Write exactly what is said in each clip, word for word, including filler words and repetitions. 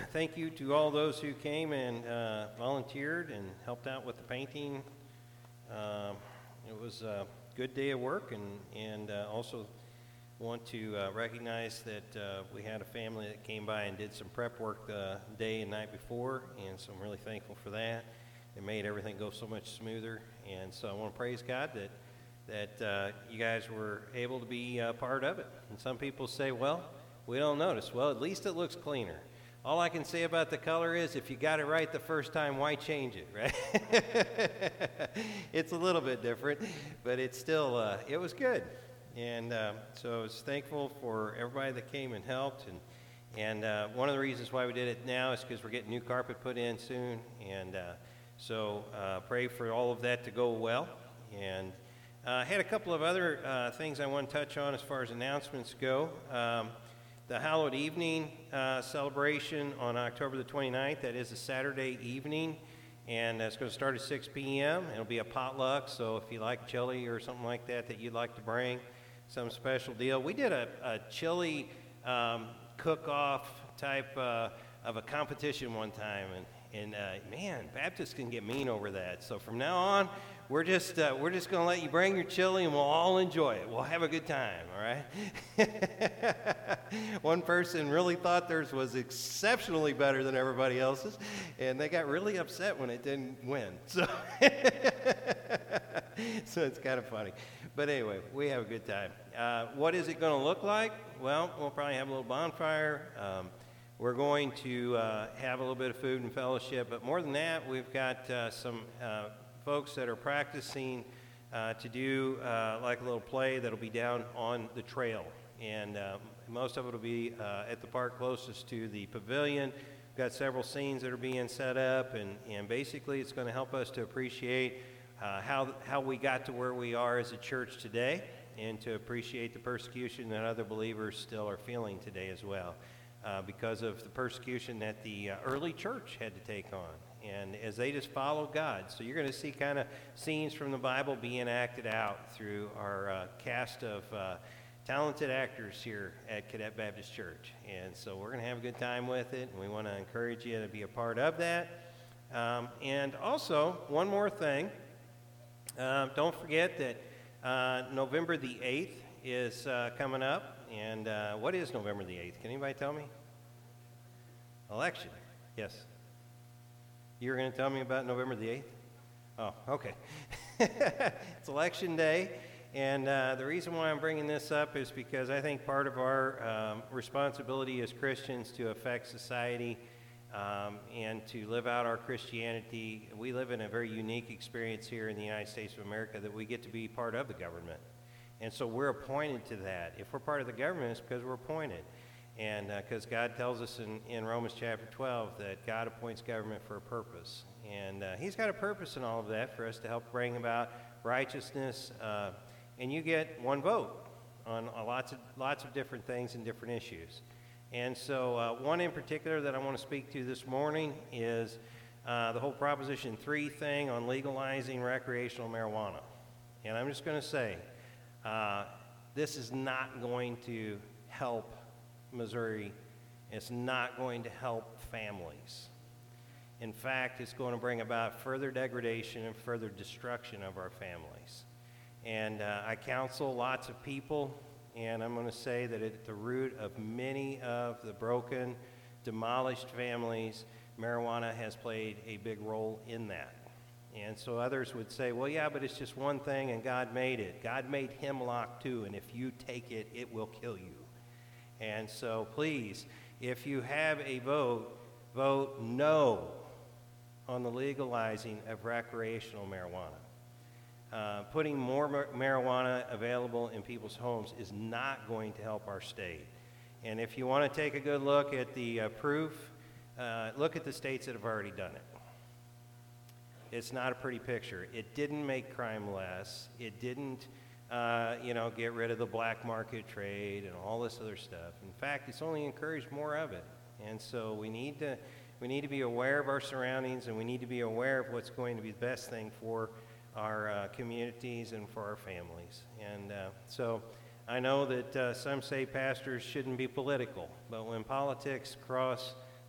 thank you to all those who came and uh, volunteered and helped out with the painting. Uh, it was a good day of work, and, and uh, also want to uh, recognize that uh, we had a family that came by and did some prep work the day and night before, and so I'm really thankful for that. It made everything go so much smoother, and so I want to praise God that that uh, you guys were able to be uh, part of it. And some people say, well, we don't notice. Well, at least it looks cleaner. All I can say about the color is if you got it right the first time, why change it, right? It's a little bit different, but it's still, uh, it was good. And uh, so I was thankful for everybody that came and helped. And, and uh, one of the reasons why we did it now is because we're getting new carpet put in soon. And uh, so uh, pray for all of that to go well. And I uh, had a couple of other uh, things I want to touch on as far as announcements go. Um, the Hallowed Evening uh, celebration on October the twenty-ninth, that is a Saturday evening, and it's going to start at six p.m. It'll be a potluck, so if you like chili or something like that that you'd like to bring, some special deal. We did a, a chili um, cook-off type uh, of a competition one time, and, and uh, man, Baptists can get mean over that. So from now on, We're just uh, we're just going to let you bring your chili, and we'll all enjoy it. We'll have a good time, all right? One person really thought theirs was exceptionally better than everybody else's, and they got really upset when it didn't win. So, so it's kind of funny. But anyway, we have a good time. Uh, what is it going to look like? Well, we'll probably have a little bonfire. Um, we're going to uh, have a little bit of food and fellowship, but more than that, we've got uh, some uh, folks that are practicing uh, to do uh, like a little play that'll be down on the trail. And uh, most of it will be uh, at the park closest to the pavilion. We've got several scenes that are being set up, and, and basically it's going to help us to appreciate uh, how, how we got to where we are as a church today, and to appreciate the persecution that other believers still are feeling today as well, uh, because of the persecution that the uh, early church had to take on. And as they just follow God. So you're going to see kind of scenes from the Bible being acted out through our uh, cast of uh, talented actors here at Cadet Baptist Church. And so we're going to have a good time with it, and we want to encourage you to be a part of that. Um, and also, one more thing. Uh, don't forget that uh, November the eighth is uh, coming up. And uh, what is November the eighth? Can anybody tell me? Election. Yes. You were going to tell me about November the eighth? Oh, okay. It's election day, and uh, the reason why I'm bringing this up is because I think part of our um, responsibility as Christians to affect society um, and to live out our Christianity, we live in a very unique experience here in the United States of America that we get to be part of the government. And so we're appointed to that. If we're part of the government, it's because we're appointed. And because uh, God tells us in, in Romans chapter twelve that God appoints government for a purpose. And uh, he's got a purpose in all of that for us to help bring about righteousness. Uh, and you get one vote on uh, lots of lots of different things and different issues. And so uh, one in particular that I want to speak to this morning is uh, the whole Proposition three thing on legalizing recreational marijuana. And I'm just going to say, uh, this is not going to help Missouri. It's not going to help families. In fact, it's going to bring about further degradation and further destruction of our families. And uh, I counsel lots of people, and I'm going to say that at the root of many of the broken, demolished families, marijuana has played a big role in that. And so others would say, well, yeah, but it's just one thing, and God made it. God made hemlock too, and if you take it, it will kill you. And so please, if you have a vote, vote no on the legalizing of recreational marijuana. Uh, putting more mar- marijuana available in people's homes is not going to help our state. And if you want to take a good look at the uh, proof, uh, look at the states that have already done it. It's not a pretty picture. It didn't make crime less. It didn't Uh, you know, get rid of the black market trade and all this other stuff. In fact, it's only encouraged more of it. And so we need to we need to be aware of our surroundings, and we need to be aware of what's going to be the best thing for our uh, communities and for our families. And uh, so I know that uh, some say pastors shouldn't be political, but when politics cross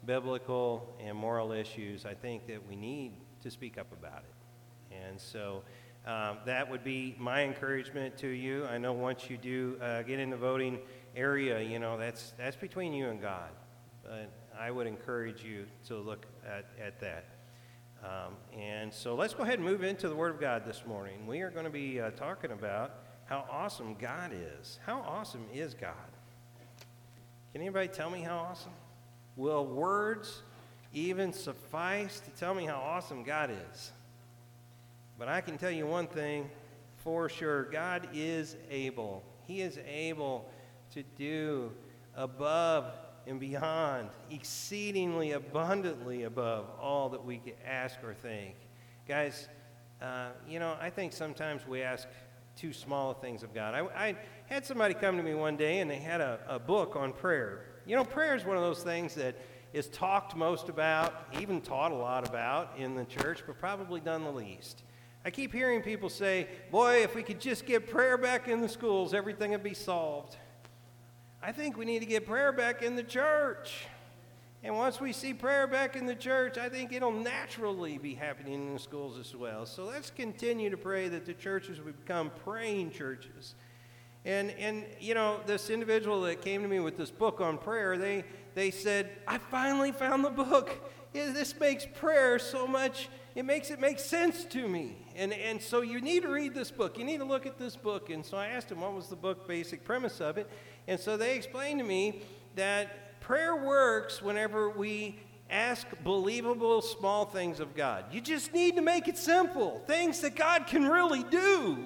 biblical and moral issues, I think that we need to speak up about it. And so um, that would be my encouragement to you. I know once you do uh, get in the voting area, you know, that's that's between you and God. But I would encourage you to look at, at that. Um, and so let's go ahead and move into the Word of God this morning. We are going to be uh, talking about how awesome God is. How awesome is God? Can anybody tell me how awesome? Will words even suffice to tell me how awesome God is? But I can tell you one thing for sure. God is able. He is able to do above and beyond, exceedingly abundantly above all that we could ask or think. Guys, uh, you know, I think sometimes we ask too small things of God. I, I had somebody come to me one day, and they had a, a book on prayer. You know, prayer is one of those things that is talked most about, even taught a lot about in the church, but probably done the least. I keep hearing people say, boy, if we could just get prayer back in the schools, everything would be solved. I think we need to get prayer back in the church. And once we see prayer back in the church, I think it'll naturally be happening in the schools as well. So let's continue to pray that the churches will become praying churches. And, and you know, this individual that came to me with this book on prayer, they, they said, I finally found the book. Yeah, this makes prayer so much, it makes it make sense to me. And, and so you need to read this book. You need to look at this book. And so I asked them what was the book basic premise of it. And so they explained to me that prayer works whenever we ask believable small things of God. You just need to make it simple, things that God can really do.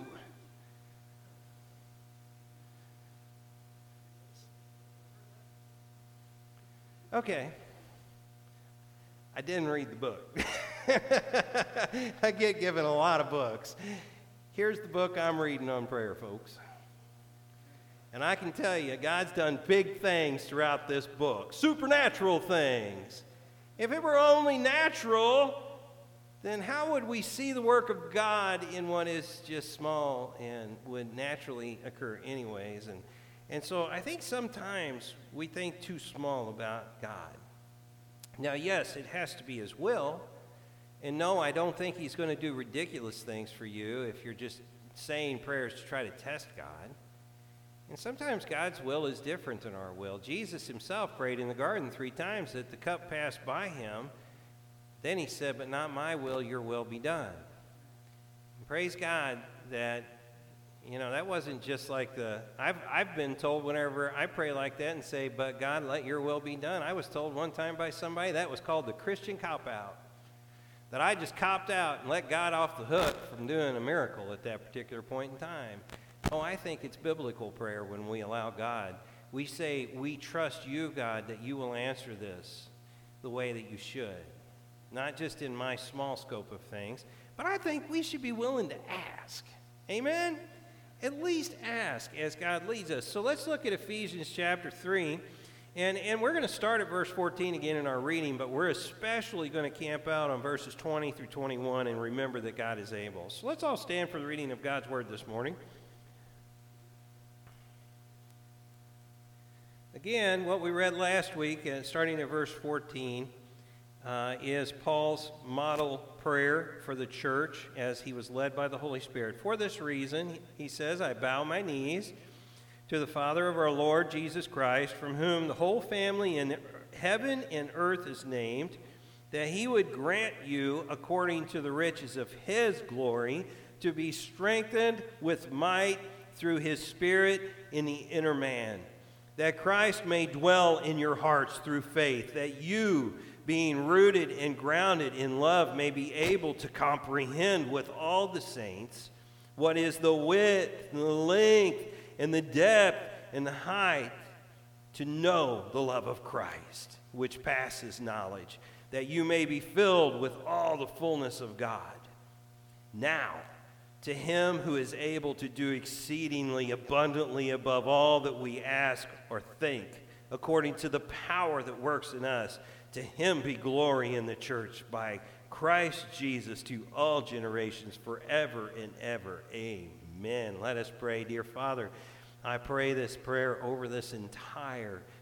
Okay. I didn't read the book. I get given a lot of books. Here's the book I'm reading on prayer, folks. And I can tell you, God's done big things throughout this book, supernatural things. If it were only natural, then how would we see the work of God in what is just small and would naturally occur anyways? And, and so I think sometimes we think too small about God. Now, yes, it has to be His will. And no, I don't think He's going to do ridiculous things for you if you're just saying prayers to try to test God. And sometimes God's will is different than our will. Jesus Himself prayed in the garden three times that the cup passed by Him. Then He said, but not my will, your will be done. And praise God that, you know, that wasn't just like the, I've, I've been told whenever I pray like that and say, but God, let your will be done. I was told one time by somebody that was called the Christian cop-out. That I just copped out and let God off the hook from doing a miracle at that particular point in time. Oh, I think it's biblical prayer when we allow God. We say, we trust you, God, that you will answer this the way that you should. Not just in my small scope of things, but I think we should be willing to ask. Amen? At least ask as God leads us. So let's look at Ephesians chapter three. And, and we're going to start at verse fourteen again in our reading, but we're especially going to camp out on verses twenty through twenty-one and remember that God is able. So let's all stand for the reading of God's word this morning. Again, what we read last week, uh, starting at verse fourteen, uh, is Paul's model prayer for the church as he was led by the Holy Spirit. For this reason, he says, I bow my knees to the Father of our Lord Jesus Christ, from whom the whole family in heaven and earth is named, that he would grant you, according to the riches of his glory, to be strengthened with might through his Spirit in the inner man, that Christ may dwell in your hearts through faith, that you, being rooted and grounded in love, may be able to comprehend with all the saints what is the width, and the length, and the depth, and the height, to know the love of Christ, which passes knowledge, that you may be filled with all the fullness of God. Now, to him who is able to do exceedingly abundantly above all that we ask or think, according to the power that works in us, to him be glory in the church by Christ Jesus to all generations forever and ever. Amen. Let us pray. Dear Father, I pray this prayer over this entire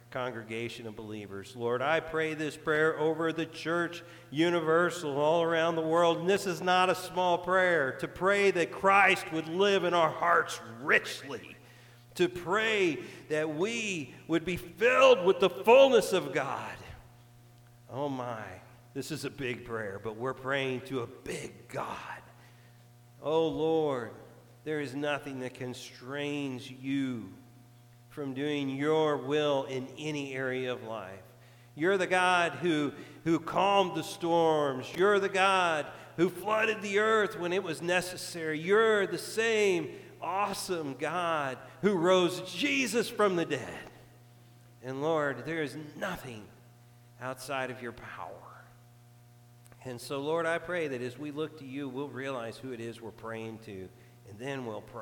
congregation of believers. Lord, I pray this prayer over the church universal all around the world. And this is not a small prayer, to pray that Christ would live in our hearts richly, to pray that we would be filled with the fullness of God. Oh my, this is a big prayer, but we're praying to a big God. Oh Lord, there is nothing that constrains you from doing your will in any area of life. You're the God who, who calmed the storms. You're the God who flooded the earth when it was necessary. You're the same awesome God who rose Jesus from the dead. And Lord, there is nothing outside of your power. And so, Lord, I pray that as we look to you, we'll realize who it is we're praying to, and then we'll pray.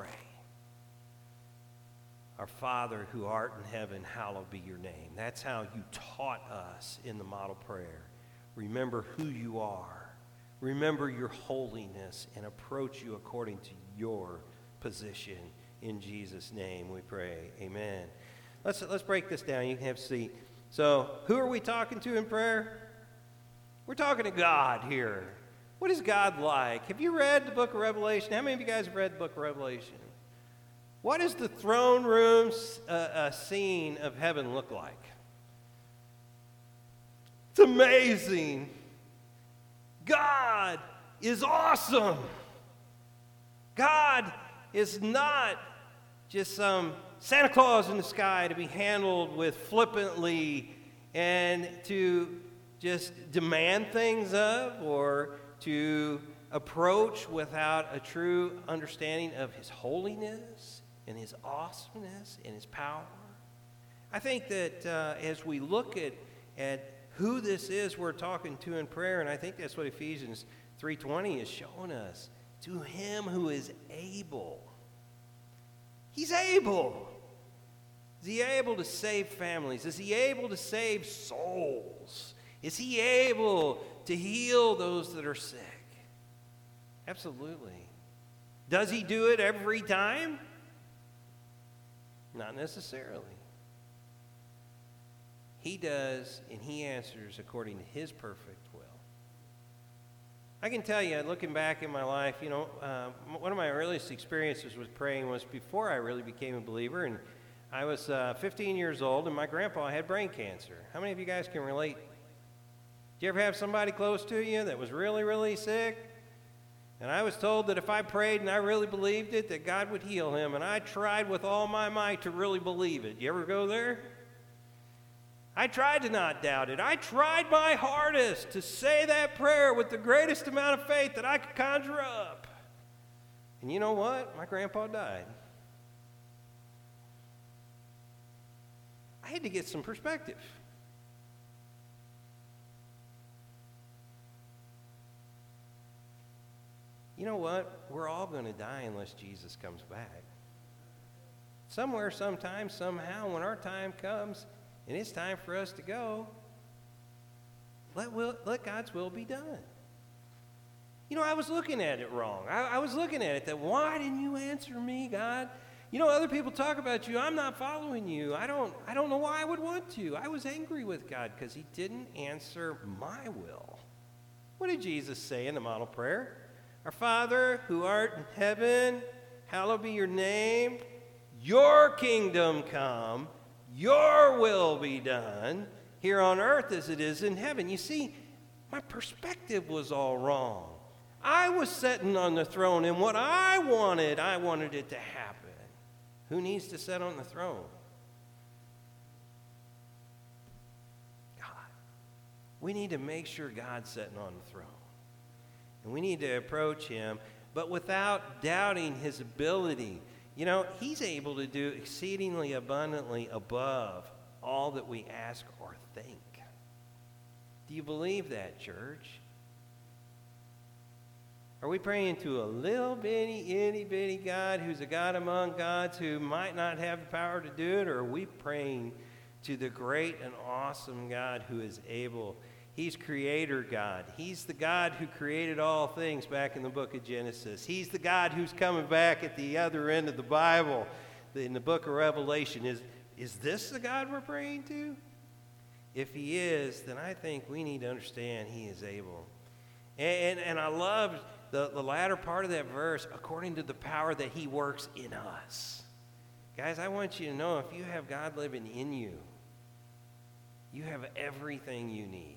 Our Father who art in heaven, hallowed be your name. That's how you taught us in the model prayer. Remember who you are. Remember your holiness and approach you according to your position. In Jesus' name we pray. Amen. Let's, let's break this down. You can have a seat. So who are we talking to in prayer? We're talking to God here. What is God like? Have you read the book of Revelation? How many of you guys have read the book of Revelation? What does the throne room uh, uh, scene of heaven look like? It's amazing. God is awesome. God is not just some Santa Claus in the sky to be handled with flippantly and to just demand things of, or to approach without a true understanding of his holiness and his awesomeness and his power. I think that uh, as we look at, at who this is we're talking to in prayer, and I think that's what Ephesians three twenty is showing us, to him who is able. He's able. Is he able to save families? Is he able to save souls? Is he able to heal those that are sick? Absolutely. Does he do it every time? Not necessarily. He does, and he answers according to his perfect will. I can tell you, looking back in my life, you know, uh, one of my earliest experiences with praying was before I really became a believer, and I was uh, fifteen years old, and my grandpa had brain cancer. How many of you guys can relate? Did you ever have somebody close to you that was really, really sick? And I was told that if I prayed and I really believed it, that God would heal him. And I tried with all my might to really believe it. You ever go there? I tried to not doubt it. I tried my hardest to say that prayer with the greatest amount of faith that I could conjure up. And you know what? My grandpa died. I had to get some perspective. You know what? We're all going to die unless Jesus comes back. Somewhere, sometime, somehow, when our time comes and it's time for us to go, let, will, let God's will be done. You know, I was looking at it wrong. I, I was looking at it that, why didn't you answer me, God? You know, other people talk about you. I'm not following you. I don't, I don't know why I would want to. I was angry with God because he didn't answer my will. What did Jesus say in the model prayer? Our Father, who art in heaven, hallowed be your name. Your kingdom come. Your will be done here on earth as it is in heaven. You see, my perspective was all wrong. I was sitting on the throne, and what I wanted, I wanted it to happen. Who needs to sit on the throne? God. We need to make sure God's sitting on the throne. And we need to approach him, but without doubting his ability. You know, he's able to do exceedingly abundantly above all that we ask or think. Do you believe that, church? Are we praying to a little bitty, itty bitty God who's a God among gods who might not have the power to do it? Or are we praying to the great and awesome God who is able? He's creator God. He's the God who created all things back in the book of Genesis. He's the God who's coming back at the other end of the Bible in the book of Revelation. Is is this the God we're praying to? If he is, then I think we need to understand he is able. And, and, and I love the, the latter part of that verse, according to the power that he works in us. Guys, I want you to know, if you have God living in you, you have everything you need.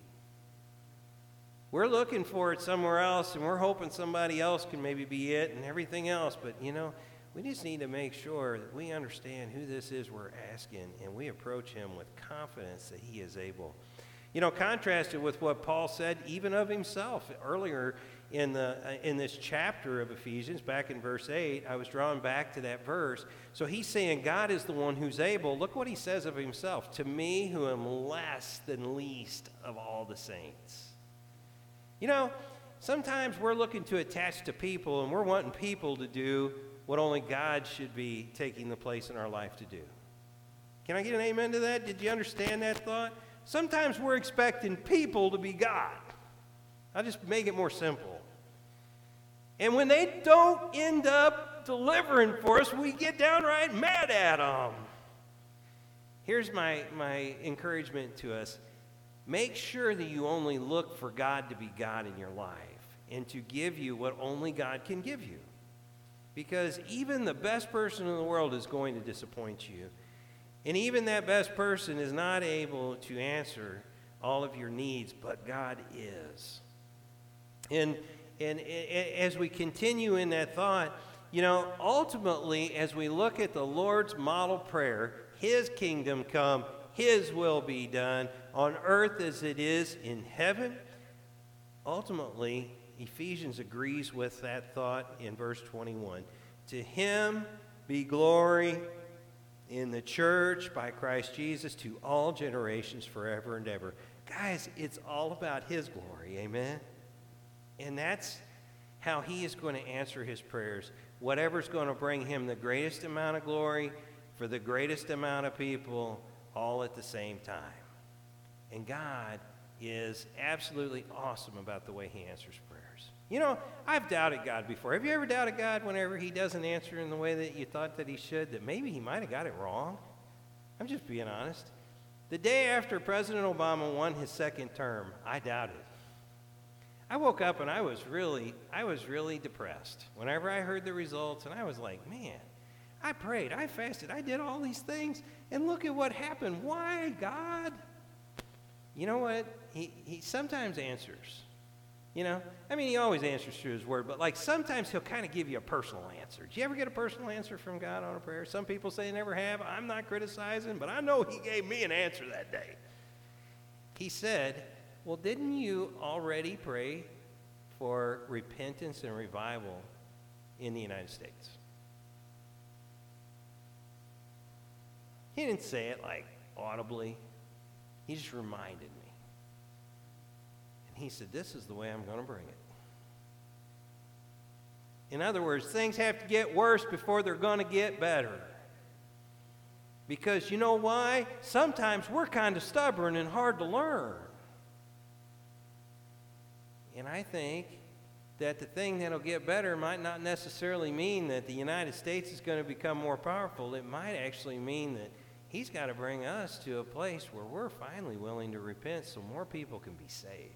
We're looking for it somewhere else, and we're hoping somebody else can maybe be it and everything else. But, you know, we just need to make sure that we understand who this is we're asking, and we approach him with confidence that he is able. You know, contrasted with what Paul said even of himself earlier in the uh, in this chapter of Ephesians, back in verse eight, I was drawn back to that verse. So he's saying God is the one who's able. Look what he says of himself. To me, who am less than least of all the saints. You know, sometimes we're looking to attach to people, and we're wanting people to do what only God should be taking the place in our life to do. Can I get an amen to that? Did you understand that thought? Sometimes we're expecting people to be God. I'll just make it more simple. And when they don't end up delivering for us, we get downright mad at them. Here's my, my encouragement to us. Make sure that you only look for God to be God in your life and to give you what only God can give you. Because even the best person in the world is going to disappoint you. And even that best person is not able to answer all of your needs, but God is. And, and, and as we continue in that thought, you know, ultimately, as we look at the Lord's model prayer, his kingdom come, his will be done on earth as it is in heaven. Ultimately, Ephesians agrees with that thought in verse twenty-one. To him be glory in the church by Christ Jesus to all generations forever and ever. Guys, it's all about his glory, amen? And that's how he is going to answer his prayers. Whatever's going to bring him the greatest amount of glory for the greatest amount of people all at the same time. And God is absolutely awesome about the way he answers prayers. You know, I've doubted God before. Have you ever doubted God whenever he doesn't answer in the way that you thought that he should, that maybe he might have got it wrong? I'm just being honest. The day after President Obama won his second term, I doubted. I woke up and I was really, I was really depressed whenever I heard the results, and I was like, man, I prayed, I fasted, I did all these things, and look at what happened. Why, God? You know what? He, he sometimes answers. You know? I mean, he always answers through his word, but like sometimes he'll kind of give you a personal answer. Did you ever get a personal answer from God on a prayer? Some people say they never have. I'm not criticizing, but I know he gave me an answer that day. He said, well, didn't you already pray for repentance and revival in the United States? He didn't say it like audibly. He just reminded me. And he said, this is the way I'm going to bring it. In other words, things have to get worse before they're going to get better. Because you know why? Sometimes we're kind of stubborn and hard to learn. And I think that the thing that'll get better might not necessarily mean that the United States is going to become more powerful. It might actually mean that he's got to bring us to a place where we're finally willing to repent so more people can be saved.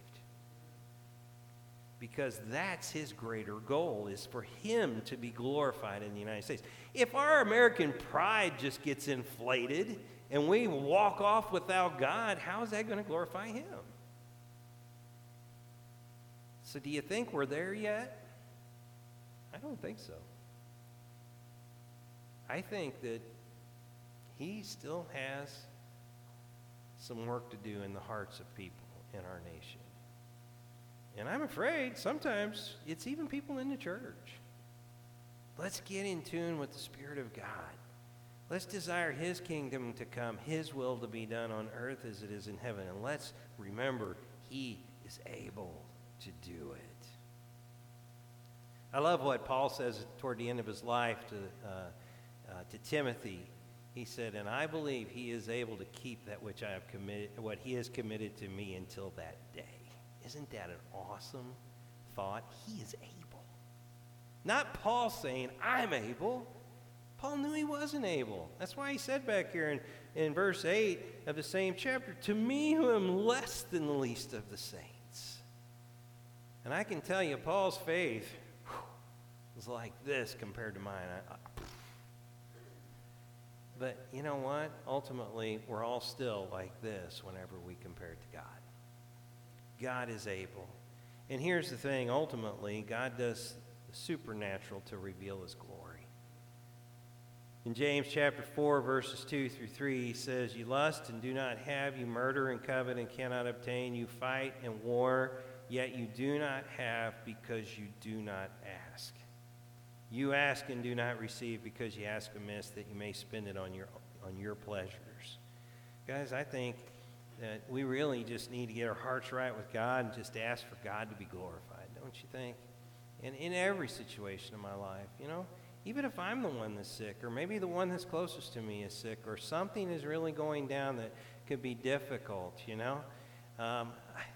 Because that's his greater goal, is for him to be glorified in the United States. If our American pride just gets inflated and we walk off without God, how is that going to glorify him? So do you think we're there yet? I don't think so. I think that he still has some work to do in the hearts of people in our nation. And I'm afraid sometimes it's even people in the church. Let's get in tune with the Spirit of God. Let's desire his kingdom to come, his will to be done on earth as it is in heaven. And let's remember he is able to do it. I love what Paul says toward the end of his life to, uh, uh, to Timothy. He said, and I believe he is able to keep that which I have committed, what he has committed to me until that day. Isn't that an awesome thought? He is able. Not Paul saying, I'm able. Paul knew he wasn't able. That's why he said back here in in verse eight of the same chapter, to me who am less than the least of the saints. And I can tell you, Paul's faith whew, was like this compared to mine. I, I, but you know what? Ultimately, we're all still like this whenever we compare it to God. God is able. And here's the thing, ultimately, God does the supernatural to reveal his glory. In James chapter four, verses two through three, he says, you lust and do not have, you murder and covet and cannot obtain, you fight and war, yet you do not have because you do not ask. You ask and do not receive because you ask amiss, that you may spend it on your, on your pleasures. Guys, I think that we really just need to get our hearts right with God and just ask for God to be glorified, don't you think? And in every situation of my life, you know, even if I'm the one that's sick, or maybe the one that's closest to me is sick, or something is really going down that could be difficult, you know. Um,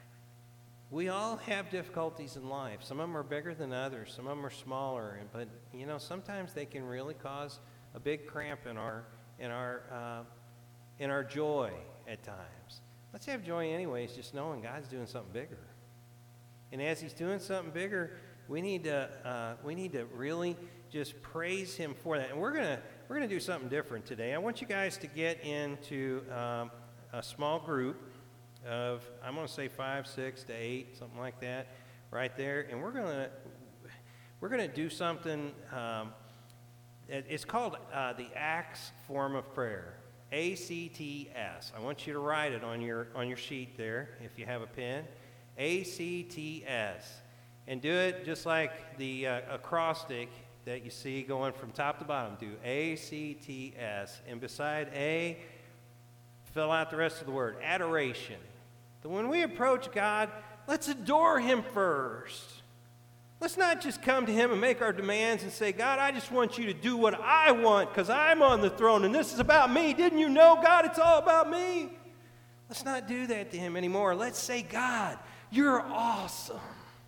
we all have difficulties in life. Some of them are bigger than others. Some of them are smaller. But, you know, sometimes they can really cause a big cramp in our, in our, uh, in our joy at times. Let's have joy anyways, just knowing God's doing something bigger. And as he's doing something bigger, we need to, uh, we need to really just praise him for that. And we're gonna we're gonna do something different today. I want you guys to get into um, a small group of, I'm gonna say five, six to eight, something like that, right there. And we're gonna we're gonna do something. Um, it, it's called uh, the Acts form of prayer, A C T S. I want you to write it on your on your sheet there if you have a pen, A C T S, and do it just like the uh, acrostic that you see going from top to bottom. Do A C T S. And beside A, fill out the rest of the word, adoration. But when we approach God, let's adore him first. Let's not just come to him and make our demands and say, God, I just want you to do what I want because I'm on the throne and this is about me. Didn't you know, God, it's all about me? Let's not do that to him anymore. Let's say, God, you're awesome.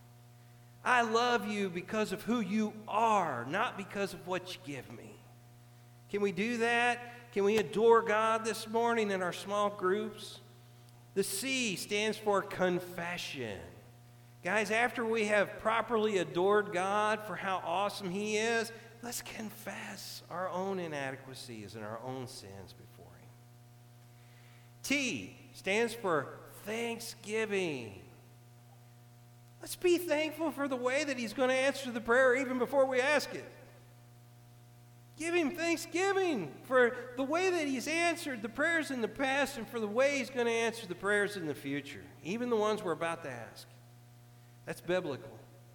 I love you because of who you are, not because of what you give me. Can we do that? Can we adore God this morning in our small groups? The C stands for confession. Guys, after we have properly adored God for how awesome he is, let's confess our own inadequacies and our own sins before him. T stands for thanksgiving. Let's be thankful for the way that he's going to answer the prayer even before we ask it. Give him thanksgiving for the way that he's answered the prayers in the past and for the way he's going to answer the prayers in the future, even the ones we're about to ask. That's biblical.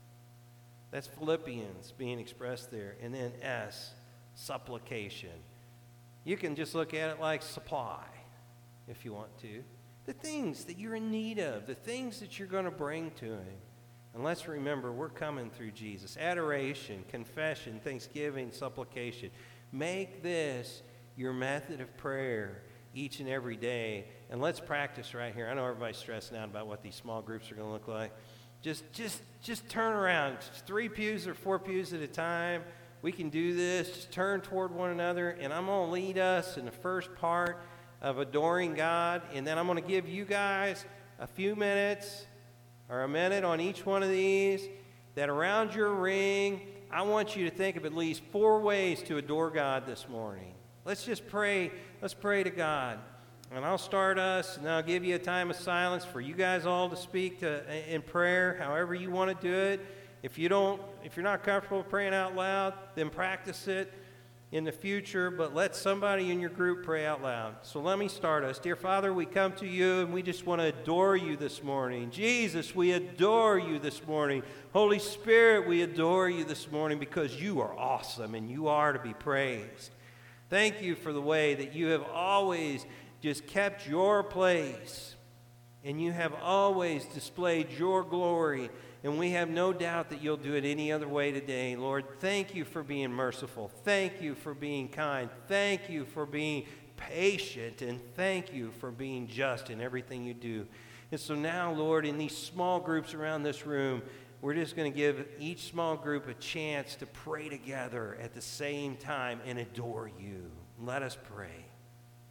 That's Philippians being expressed there. And then S, supplication. You can just look at it like supply if you want to. The things that you're in need of, the things that you're going to bring to him. And let's remember, we're coming through Jesus. Adoration, confession, thanksgiving, supplication. Make this your method of prayer each and every day. And let's practice right here. I know everybody's stressing out about what these small groups are going to look like. Just, just, just turn around. Just three pews or four pews at a time. We can do this. Just turn toward one another. And I'm going to lead us in the first part of adoring God. And then I'm going to give you guys a few minutes or a minute on each one of these, that around your ring, I want you to think of at least four ways to adore God this morning. Let's just pray. Let's pray to God. And I'll start us, and I'll give you a time of silence for you guys all to speak to, in prayer, however you want to do it. If you don't, if you're not comfortable praying out loud, then practice it in the future, but let somebody in your group pray out loud. So let me start us. Dear Father, we come to you and we just want to adore you this morning. Jesus, we adore you this morning. Holy Spirit, we adore you this morning because you are awesome and you are to be praised. Thank you for the way that you have always just kept your place and you have always displayed your glory. And we have no doubt that you'll do it any other way today. Lord, thank you for being merciful. Thank you for being kind. Thank you for being patient. And thank you for being just in everything you do. And so now, Lord, in these small groups around this room, we're just going to give each small group a chance to pray together at the same time and adore you. Let us pray.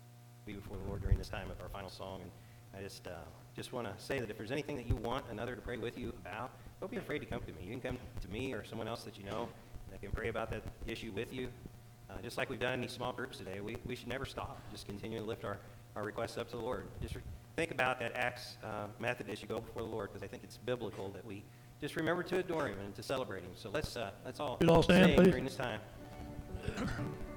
be before the Lord during this time of our final song. And I just uh, just want to say that if there's anything that you want another to pray with you about, don't be afraid to come to me. You can come to me or someone else that you know that can pray about that issue with you. Uh, just like we've done in these small groups today, we, we should never stop. Just continue to lift our, our requests up to the Lord. Just re- think about that Acts uh, method as you go before the Lord, because I think it's biblical that we just remember to adore him and to celebrate him. So let's uh, let's all You'd all stand, sing please. during this time.